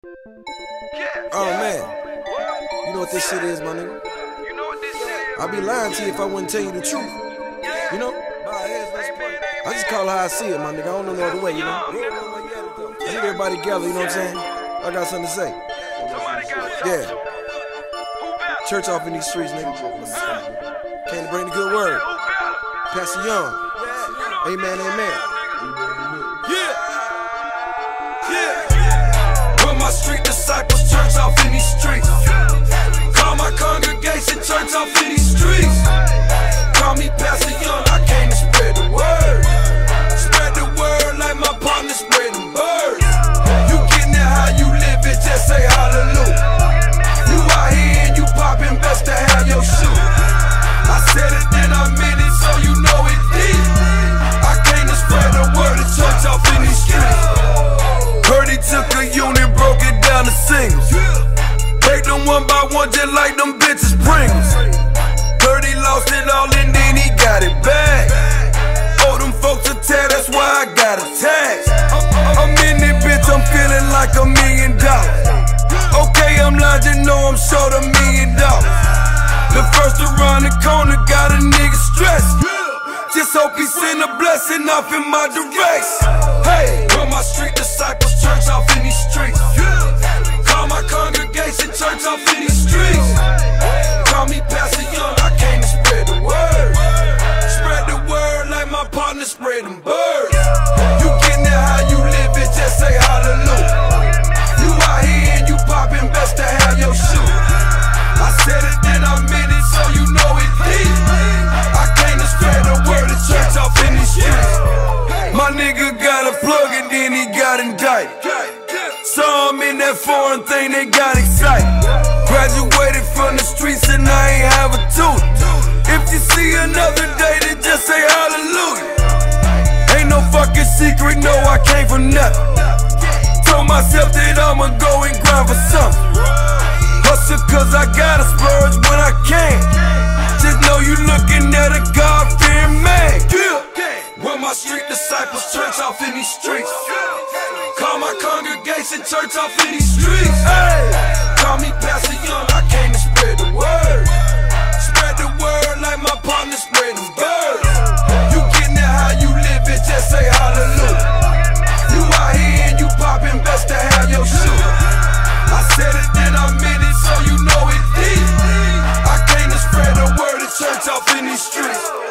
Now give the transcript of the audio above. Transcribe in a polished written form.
Oh man, you know what this shit is, my nigga. I'd be lying to you if I wouldn't tell you the truth. You know? I just call it how I see it, my nigga. I don't know no other way, you know? I need everybody together, you know what I'm saying? I got something to say. Yeah. Church off in these streets, nigga. Came to bring the good word. Pastor Young. Amen, amen. Yeah. With my street disciples, church off in these streets. Call my congregation, church off in these streets. Call me Pastor Young, I came to spread the word. Spread the word like my partner spread them birds. You getting it how you live it, just say hallelujah. You out here and you popping, best to have your shoe. I said it, then I meant it, so you know it deep. I came to spread the word of church off in these streets. Heard he took a unit, broke it down to singles. Take them one by one just like them bitches Pringles. Heard he lost it all and then he got it back. Oh, them folks a tear, that's why I got a tag. I'm in this bitch, I'm feeling like $1 million. Okay, I'm lying, you know I'm short $1 million. The first around the corner got a nigga stressed. Just hope he send a blessing off in my direction. Hey, with my street disciples, church off in these streets. Call my congregation, church off in these streets. Call me Pastor Young, I came to spread the word. Spread the word like my partner spread them birds. You getting it how you live it, just say hallelujah. You out here and you popping, best to have your shoe. I said it, then I meant it, so you know it deep. I came to spread the word of church off in these streets. My nigga got a plug and then he got indicted. Saw him in that foreign thing, they got excited. Graduated from the streets and I ain't have a tooth. If you see another day, then just say hallelujah. Ain't no fucking secret, no, I came from nothing. Told myself that I'ma go and grind for something. Hustle cause I gotta splurge when I can. Just know you looking at a God-fearing man. With my street disciples, church off in these streets. Call my congregation, church off in these streets. Hey, call me Pastor Young, I came to spread the word. Spread the word like my partner spread them birds. You getting it how you live it, just say hallelujah. You out here and you popping, best to have your shoe. I said it, then I meant it, so you know it deep. I came to spread the word of church off in these streets.